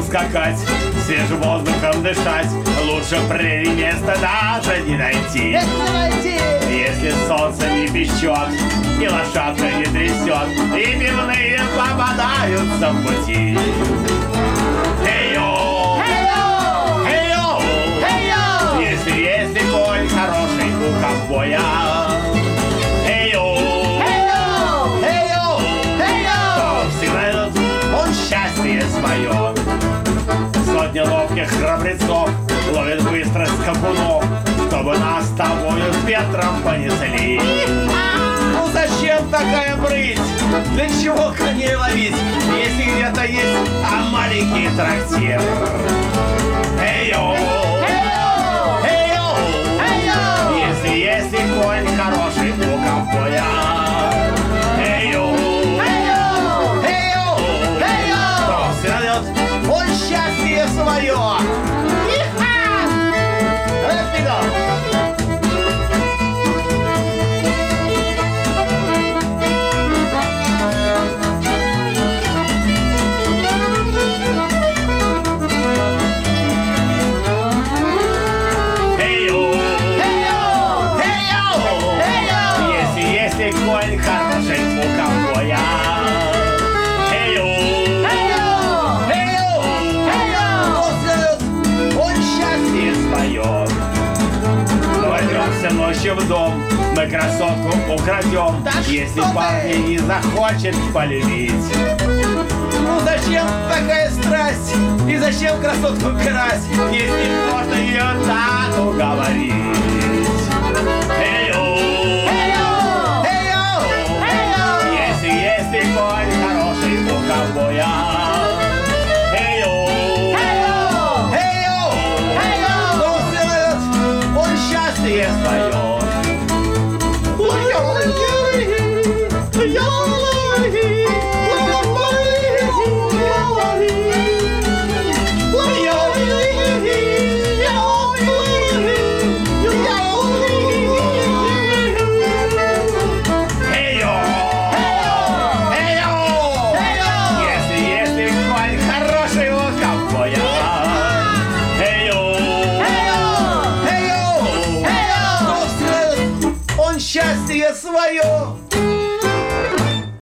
скакать, свежим воздухом дышать. Лучше прерий места даже не найти. Если солнце не печет, и лошадка не трясет, и пивные попадаются в пути. Эй-йоу! Эй-йоу! Если конь хороший у ковбоя. Счастье свое. Сотни ловких храбрецов ловят быстро скакунов, чтобы нас с тобою ветром понесли. Ну зачем такая брыть? Для чего коней ловить, если где-то есть маленький трактир? Эй-йоу! Эй-йоу! Если конь хороший у ковбоя. Он счастье свое. Если конь хороший у ковбоя. Ворвемся ночью в дом, мы красотку украдем, да, если парень не захочет полюбить. Ну зачем такая страсть? И зачем красотку красть, если можно ее так уговорить? Если конь хороший у ковбоя. Счастье свое. Если конь хороший у ковбоя. Счастье свое.